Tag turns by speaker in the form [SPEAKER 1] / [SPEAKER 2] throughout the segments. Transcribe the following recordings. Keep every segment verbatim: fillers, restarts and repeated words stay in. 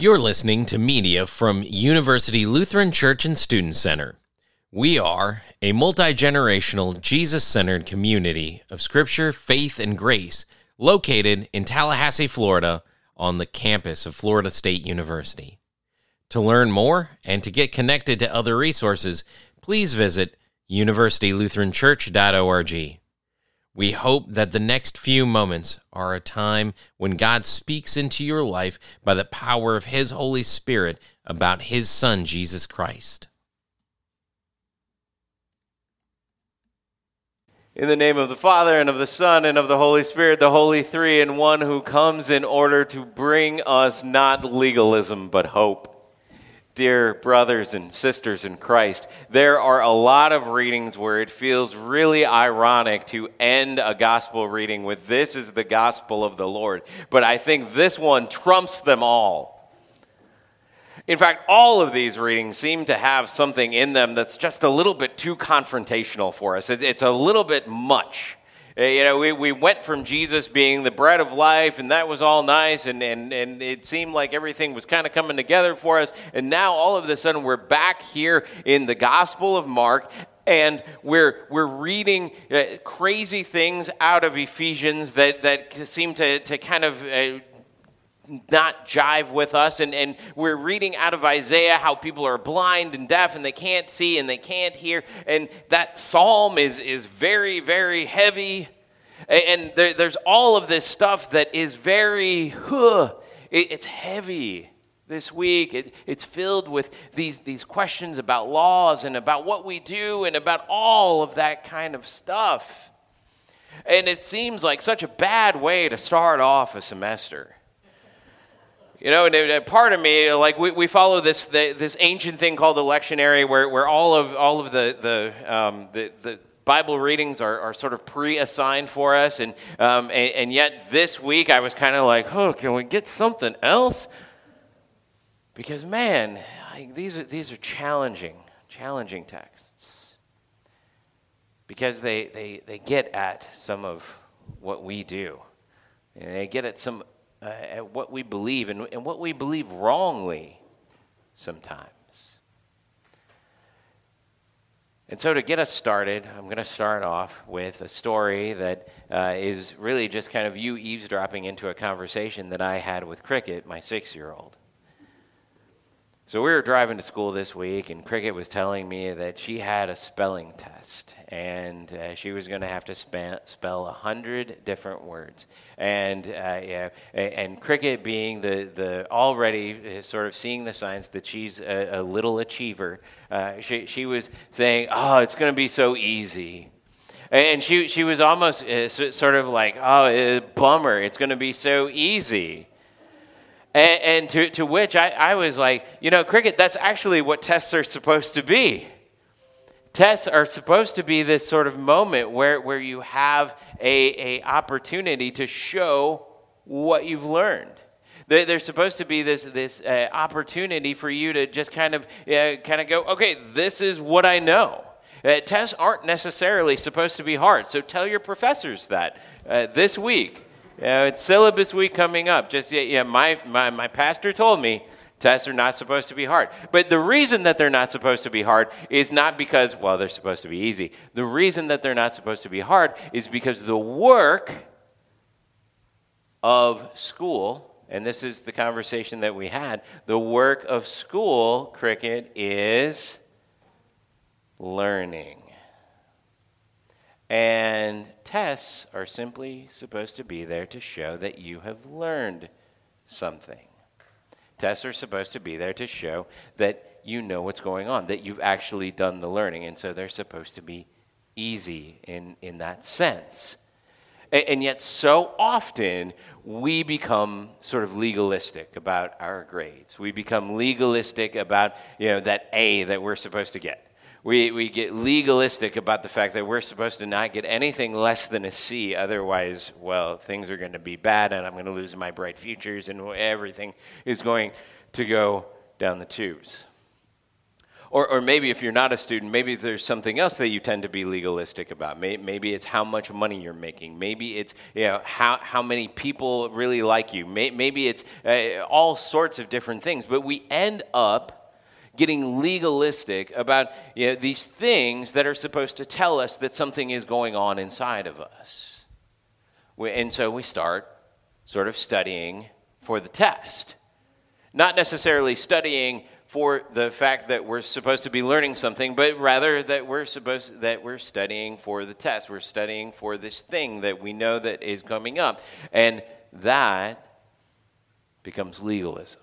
[SPEAKER 1] You're listening to media from University Lutheran Church and Student Center. We are a multi-generational, Jesus-centered community of Scripture, faith, and grace located in Tallahassee, Florida, on the campus of Florida State University. To learn more and to get connected to other resources, please visit university lutheran church dot org. We hope that the next few moments are a time when God speaks into your life by the power of His Holy Spirit about His Son, Jesus Christ.
[SPEAKER 2] In the name of the Father, and of the Son, and of the Holy Spirit, the Holy Three in One, who comes in order to bring us not legalism, but hope. Dear brothers and sisters in Christ, there are a lot of readings where it feels really ironic to end a gospel reading with "This is the gospel of the Lord," but I think this one trumps them all. In fact, all of these readings seem to have something in them that's just a little bit too confrontational for us. It's a little bit much. You know, we, we went from Jesus being the bread of life, and that was all nice, and, and, and it seemed like everything was kind of coming together for us, and now all of a sudden we're back here in the Gospel of Mark, and we're we're reading uh, crazy things out of Ephesians that, that seem to, to kind of uh, not jive with us, and, and we're reading out of Isaiah how people are blind and deaf and they can't see and they can't hear, and that psalm is, is very, very heavy, and there, there's all of this stuff that is very, huh, it, it's heavy this week. It, it's filled with these, these questions about laws and about what we do and about all of that kind of stuff, and it seems like such a bad way to start off a semester. You know, and part of me, like we, we follow this the, this ancient thing called the lectionary, where, where all of all of the the um, the, the Bible readings are, are sort of pre-assigned for us, and um, and, and yet this week I was kind of like, oh, can we get something else? Because man, like, these are these are challenging, challenging texts, because they they they get at some of what we do, and they get at some. Uh, at what we believe, and, and what we believe wrongly sometimes. And so to get us started, I'm going to start off with a story that uh, is really just kind of you eavesdropping into a conversation that I had with Cricket, my six-year-old. So we were driving to school this week, and Cricket was telling me that she had a spelling test, and uh, she was going to have to spe- spell a hundred different words. And uh, yeah, and Cricket, being the, the already sort of seeing the signs that she's a, a little achiever, uh, she she was saying, "Oh, it's going to be so easy." And she she was almost uh, sort of like, "Oh, uh, bummer, it's going to be so easy." And, and to, to which I, I was like, you know, Cricket, that's actually what tests are supposed to be. Tests are supposed to be this sort of moment where, where you have a, a opportunity to show what you've learned. They're, they're supposed to be this this uh, opportunity for you to just kind of uh, kind of go, okay, this is what I know. Uh, tests aren't necessarily supposed to be hard, so tell your professors that uh, this week. Uh, it's syllabus week coming up. Just yeah, yeah my, my, my pastor told me tests are not supposed to be hard. But the reason that they're not supposed to be hard is not because, well, they're supposed to be easy. The reason that they're not supposed to be hard is because the work of school, and this is the conversation that we had, the work of school, Cricket, is learning. And tests are simply supposed to be there to show that you have learned something. Tests are supposed to be there to show that you know what's going on, that you've actually done the learning. And so they're supposed to be easy in, in that sense. And, and yet so often we become sort of legalistic about our grades. We become legalistic about, you know, that A that we're supposed to get. We we get legalistic about the fact that we're supposed to not get anything less than a C. Otherwise, well, things are going to be bad, and I'm going to lose my bright futures, and everything is going to go down the tubes. Or, or maybe if you're not a student, maybe there's something else that you tend to be legalistic about. Maybe it's how much money you're making. Maybe it's you know how, how many people really like you. Maybe it's uh, all sorts of different things. But we end up getting legalistic about you know, these things that are supposed to tell us that something is going on inside of us. We, and so we start sort of studying for the test. Not necessarily studying for the fact that we're supposed to be learning something, but rather that we're supposed that we're studying for the test. We're studying for this thing that we know that is coming up. And that becomes legalism.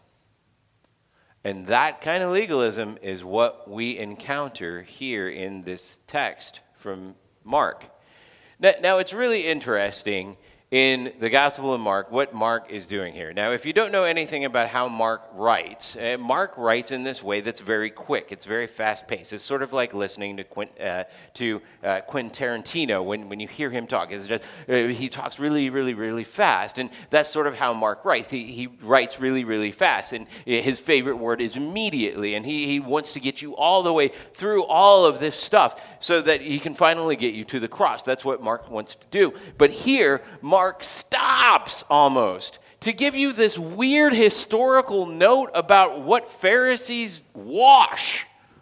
[SPEAKER 2] And that kind of legalism is what we encounter here in this text from Mark. Now, now it's really interesting in the Gospel of Mark, what Mark is doing here. Now, if you don't know anything about how Mark writes, uh, Mark writes in this way that's very quick. It's very fast-paced. It's sort of like listening to Quint, uh, to uh, Quentin Tarantino when, when you hear him talk. It's just, uh, he talks really, really, really fast, and that's sort of how Mark writes. He, he writes really, really fast, and his favorite word is immediately, and he, he wants to get you all the way through all of this stuff so that he can finally get you to the cross. That's what Mark wants to do. But here, Mark Mark stops almost to give you this weird historical note about what Pharisees wash.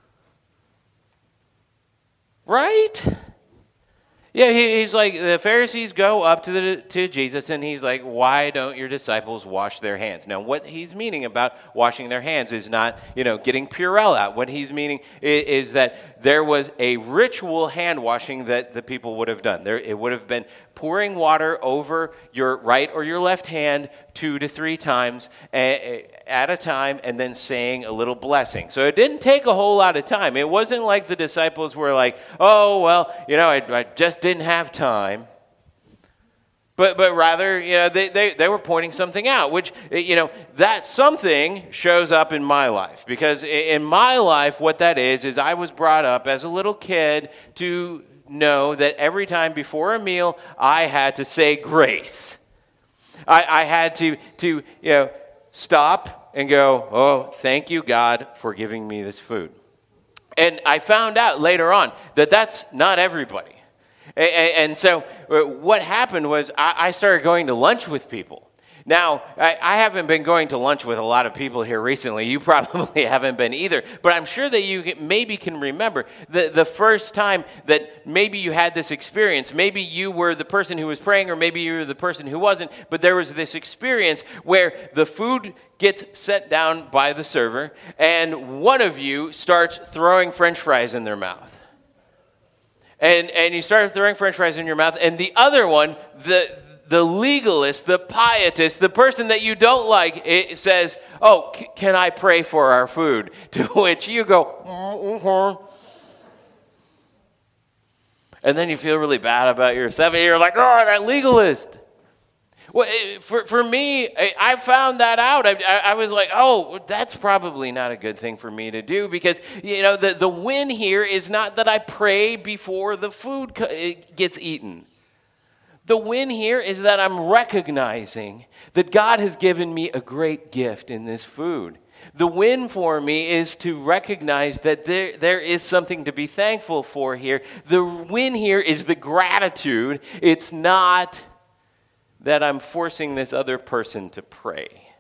[SPEAKER 2] Right? Yeah, he, he's like, the Pharisees go up to the, to Jesus, and he's like, why don't your disciples wash their hands? Now, what he's meaning about washing their hands is not, you know, getting Purell out. What he's meaning is, is that there was a ritual hand washing that the people would have done. There, it would have been pouring water over your right or your left hand two to three times at a time, and then saying a little blessing. So it didn't take a whole lot of time. It wasn't like the disciples were like, oh, well, you know, I, I just didn't have time. But but rather, you know, they, they, they were pointing something out, which, you know, that something shows up in my life. Because in my life, what that is, is I was brought up as a little kid to know that every time before a meal, I had to say grace. I, I had to, to, you know, stop and go, oh, thank you, God, for giving me this food. And I found out later on that that's not everybody. And so what happened was I started going to lunch with people. Now, I haven't been going to lunch with a lot of people here recently. You probably haven't been either. But I'm sure that you maybe can remember the, the first time that maybe you had this experience. Maybe you were the person who was praying, or maybe you were the person who wasn't. But there was this experience where the food gets set down by the server, and one of you starts throwing French fries in their mouth. And and you start throwing French fries in your mouth, and the other one, the the legalist, the pietist, the person that you don't like, it says, oh, c- can I pray for our food? To which you go, mm-hmm. And then you feel really bad about yourself, and you're like, oh, that legalist. Well, for, for me, I found that out. I, I was like, oh, that's probably not a good thing for me to do, because, you know, the, the win here is not that I pray before the food gets eaten. The win here is that I'm recognizing that God has given me a great gift in this food. The win for me is to recognize that there, there is something to be thankful for here. The win here is the gratitude. It's not that I'm forcing this other person to pray.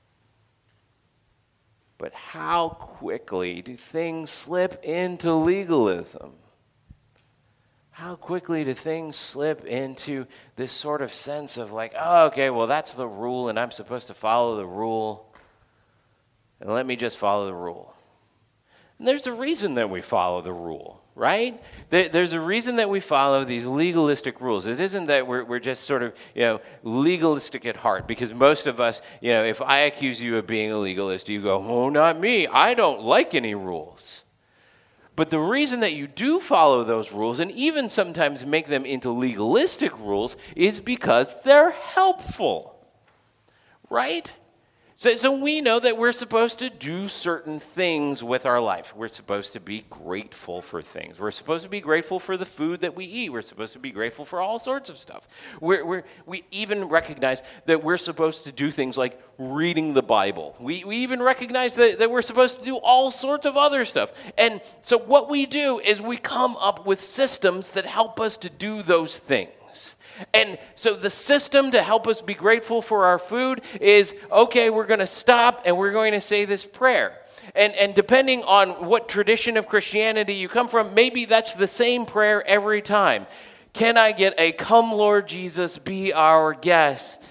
[SPEAKER 2] But how quickly do things slip into legalism? How quickly do things slip into this sort of sense of like, oh, okay, well, that's the rule, and I'm supposed to follow the rule, and let me just follow the rule. And there's a reason that we follow the rule, right? There's a reason that we follow these legalistic rules. It isn't that we're we're just sort of, you know, legalistic at heart, because most of us, you know, if I accuse you of being a legalist, you go, oh, not me. I don't like any rules. But the reason that you do follow those rules, and even sometimes make them into legalistic rules, is because they're helpful, right? So, so we know that we're supposed to do certain things with our life. We're supposed to be grateful for things. We're supposed to be grateful for the food that we eat. We're supposed to be grateful for all sorts of stuff. We're, we're, we even recognize that we're supposed to do things like reading the Bible. We, we even recognize that, that we're supposed to do all sorts of other stuff. And so what we do is we come up with systems that help us to do those things. And so the system to help us be grateful for our food is, okay, we're going to stop and we're going to say this prayer. And, and depending on what tradition of Christianity you come from, maybe that's the same prayer every time. Can I get a "Come Lord Jesus, be our guest"?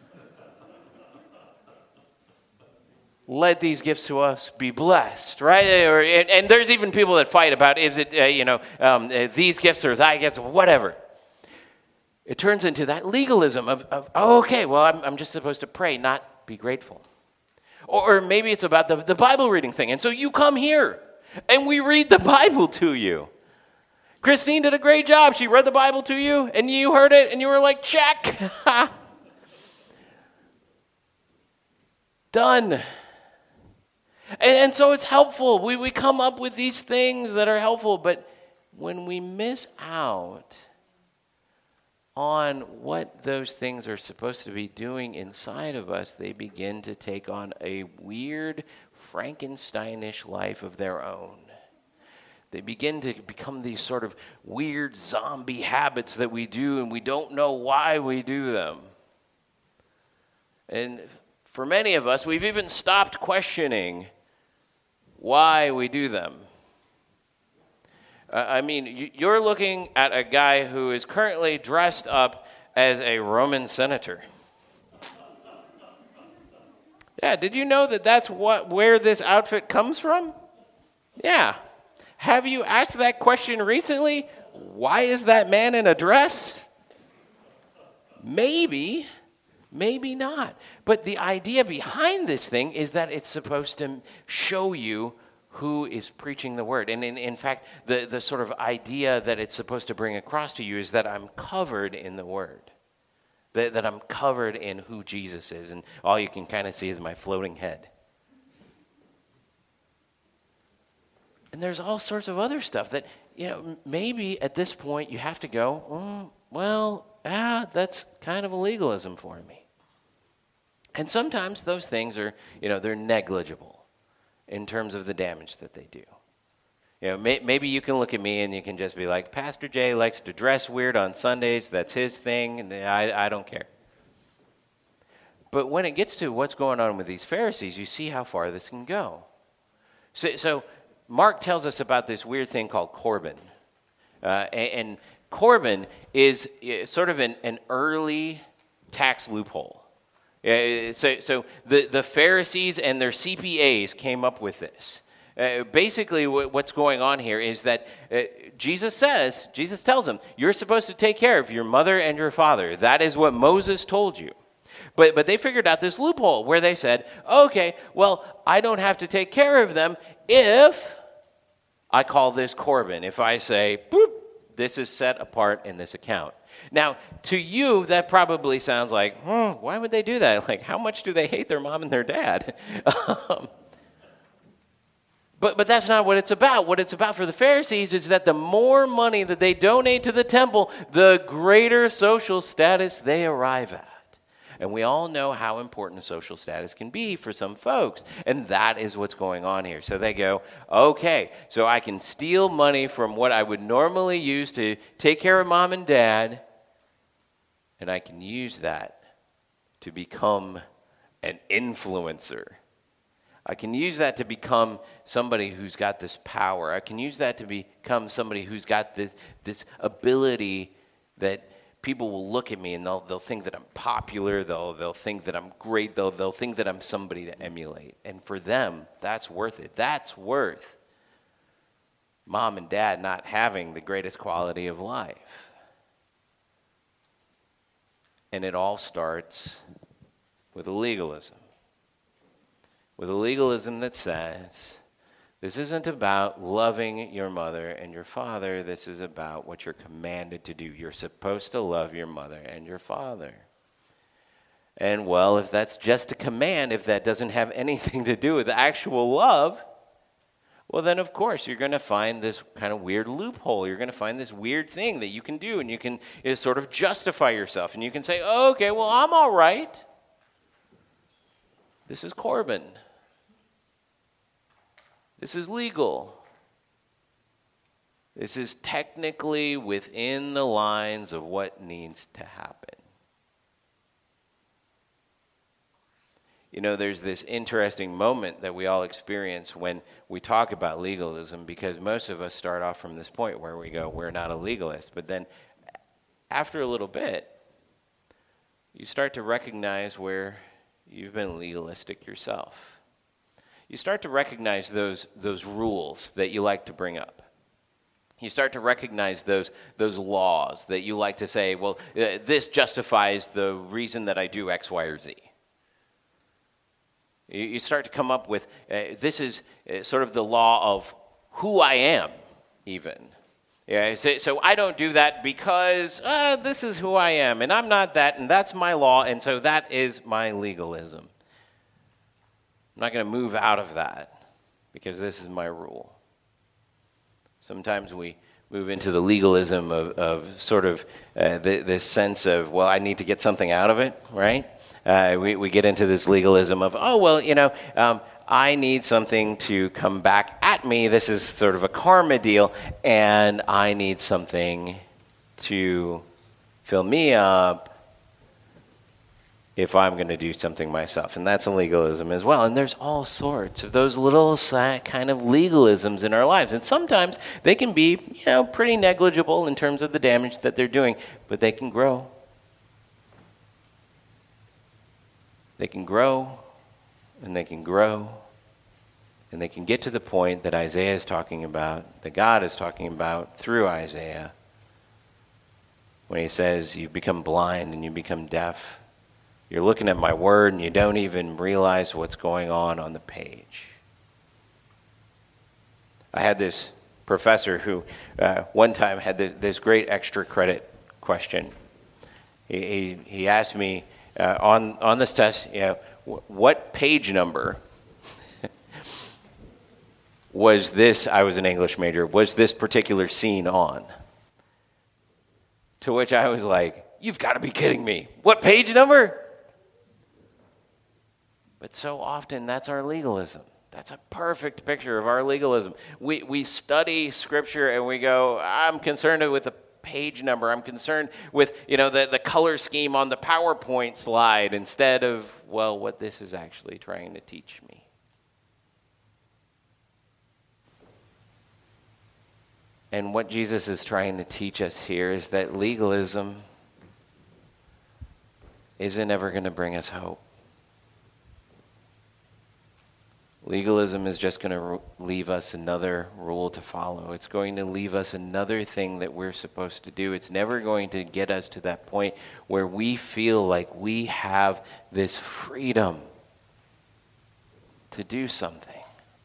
[SPEAKER 2] Let these gifts to us be blessed, right? Or, and, and there's even people that fight about, is it, uh, you know, um, uh, these gifts or thy gifts, whatever. It turns into that legalism of, of oh, okay, well, I'm, I'm just supposed to pray, not be grateful. Or, or maybe it's about the, the Bible reading thing. And so you come here, and we read the Bible to you. Christine did a great job. She read the Bible to you, and you heard it, and you were like, check. Done. And, and so it's helpful. We, we come up with these things that are helpful, but when we miss out on what those things are supposed to be doing inside of us, they begin to take on a weird Frankensteinish life of their own. They begin to become these sort of weird zombie habits that we do, and we don't know why we do them. And for many of us, we've even stopped questioning why we do them. I mean, you're looking at a guy who is currently dressed up as a Roman senator. Yeah, did you know that that's what where this outfit comes from? Yeah. Have you asked that question recently? Why is that man in a dress? Maybe, maybe not. But the idea behind this thing is that it's supposed to show you who is preaching the word. And in, in fact, the, the sort of idea that it's supposed to bring across to you is that I'm covered in the word. That, that I'm covered in who Jesus is. And all you can kind of see is my floating head. And there's all sorts of other stuff that, you know, maybe at this point you have to go, mm, well, ah, that's kind of a legalism for me. And sometimes those things are, you know, they're negligible in terms of the damage that they do. You know, may, maybe you can look at me and you can just be like, Pastor Jay likes to dress weird on Sundays. That's his thing, and I, I don't care. But when it gets to what's going on with these Pharisees, you see how far this can go. So, so Mark tells us about this weird thing called Corban. Uh, and, and Corban is sort of an, an early tax loophole. Uh, so so the, the Pharisees and their C P As came up with this. Uh, basically, w- what's going on here is that uh, Jesus says, Jesus tells them, you're supposed to take care of your mother and your father. That is what Moses told you. But but they figured out this loophole where they said, okay, well, I don't have to take care of them if I call this Corban. If I say, boop, this is set apart in this account. Now, to you, that probably sounds like, hmm, why would they do that? Like, how much do they hate their mom and their dad? um, but, but that's not what it's about. What it's about for the Pharisees is that the more money that they donate to the temple, the greater social status they arrive at. And we all know how important social status can be for some folks. And that is what's going on here. So they go, okay, so I can steal money from what I would normally use to take care of mom and dad, and I can use that to become an influencer. I can use that to become somebody who's got this power. I can use that to become somebody who's got this, this ability that people will look at me and they'll they'll think that I'm popular, they'll they'll think that I'm great, they'll they'll think that I'm somebody to emulate. And for them, that's worth it. That's worth mom and dad not having the greatest quality of life. And it all starts with a legalism. With a legalism that says, this isn't about loving your mother and your father. This is about what you're commanded to do. You're supposed to love your mother and your father. And well, if that's just a command, if that doesn't have anything to do with actual love, well, then of course you're going to find this kind of weird loophole. You're going to find this weird thing that you can do, and you can you know, sort of justify yourself. And you can say, oh, okay, well, I'm all right. This is Corbin. This is legal. This is technically within the lines of what needs to happen. You know, there's this interesting moment that we all experience when we talk about legalism, because most of us start off from this point where we go, we're not a legalist. But then after a little bit, you start to recognize where you've been legalistic yourself. You start to recognize those, those rules that you like to bring up. You start to recognize those, those laws that you like to say, well, uh, this justifies the reason that I do X, Y, or Z. You, you start to come up with, uh, this is uh, sort of the law of who I am, even. Yeah, so, so I don't do that because uh, this is who I am, and I'm not that, and that's my law, and so that is my legalism. I'm not going to move out of that because this is my rule. Sometimes we move into the legalism of, of sort of uh, the, this sense of, well, I need to get something out of it, right? Uh, we, we get into this legalism of, oh, well, you know, um, I need something to come back at me. This is sort of a karma deal, and I need something to fill me up if I'm going to do something myself. And that's a legalism as well. And there's all sorts of those little kind of legalisms in our lives. And sometimes they can be, you know, pretty negligible in terms of the damage that they're doing, but they can grow. They can grow, and they can grow, and they can get to the point that Isaiah is talking about, that God is talking about through Isaiah, when he says, you've become blind and you become deaf. You're looking at my word and you don't even realize what's going on on the page. I had this professor who uh, one time had this, this great extra credit question. He, he, he asked me uh, on, on this test, you know, w- what page number was this, I was an English major, was this particular scene on? To which I was like, you've got to be kidding me. What page number? But so often, that's our legalism. That's a perfect picture of our legalism. We we study Scripture and we go, I'm concerned with the page number. I'm concerned with, you know, the, the color scheme on the PowerPoint slide instead of, well, what this is actually trying to teach me. And what Jesus is trying to teach us here is that legalism isn't ever going to bring us hope. Legalism is just going to leave us another rule to follow. It's going to leave us another thing that we're supposed to do. It's never going to get us to that point where we feel like we have this freedom to do something.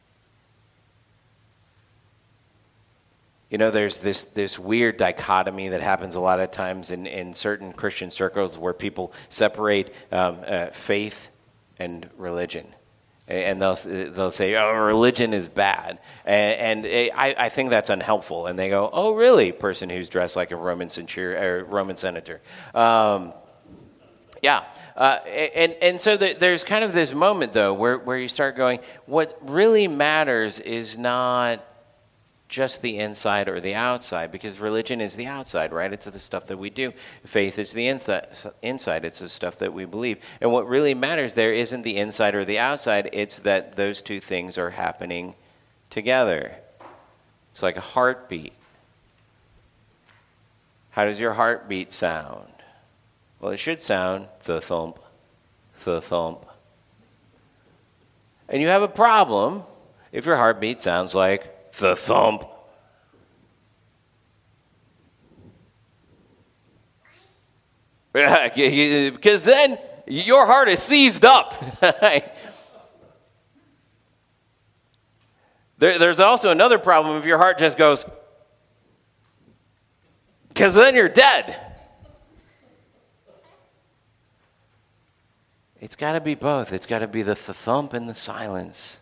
[SPEAKER 2] You know, there's this, this weird dichotomy that happens a lot of times in, in certain Christian circles where people separate um, uh, faith and religion. And they'll they'll say, oh, religion is bad. And, and I, I think that's unhelpful. And they go, oh, really? Person who's dressed like a Roman centurion or Roman senator. Um, yeah. Uh, and, and so the, there's kind of this moment, though, where, where you start going, what really matters is not just the inside or the outside, because religion is the outside, right? It's the stuff that we do. Faith is the inside. It's the stuff that we believe. And what really matters there isn't the inside or the outside. It's that those two things are happening together. It's like a heartbeat. How does your heartbeat sound? Well, it should sound the thump, the thump. And you have a problem if your heartbeat sounds like the thump. Because then your heart is seized up. there, there's also another problem if your heart just goes, because then you're dead. It's got to be both. It's got to be the th- thump and the silence,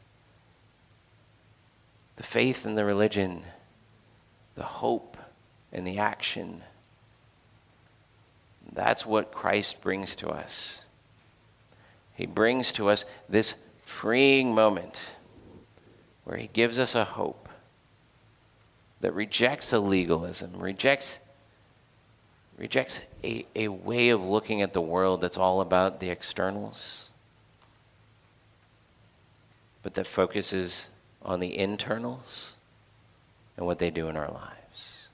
[SPEAKER 2] the faith and the religion, the hope and the action. That's what Christ brings to us. He brings to us this freeing moment where he gives us a hope that rejects a legalism, rejects, rejects a, a way of looking at the world that's all about the externals, but that focuses on the internals and what they do in our lives.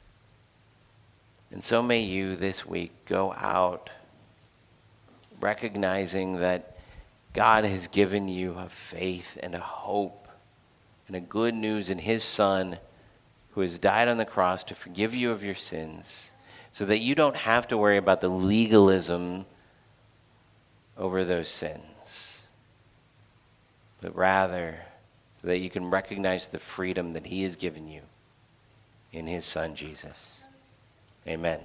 [SPEAKER 2] And so may you this week go out recognizing that God has given you a faith and a hope and a good news in his Son who has died on the cross to forgive you of your sins so that you don't have to worry about the legalism over those sins, but rather that you can recognize the freedom that he has given you in his Son, Jesus. Amen.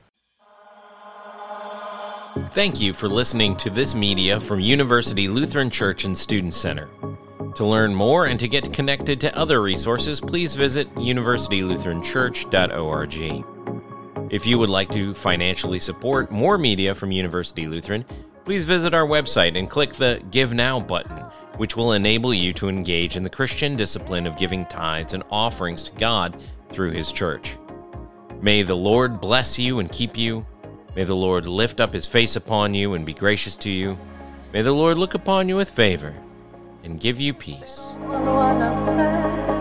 [SPEAKER 1] Thank you for listening to this media from University Lutheran Church and Student Center. To learn more and to get connected to other resources, please visit university lutheran church dot org. If you would like to financially support more media from University Lutheran, please visit our website and click the Give Now button, which will enable you to engage in the Christian discipline of giving tithes and offerings to God through his church. May the Lord bless you and keep you. May the Lord lift up his face upon you and be gracious to you. May the Lord look upon you with favor and give you peace.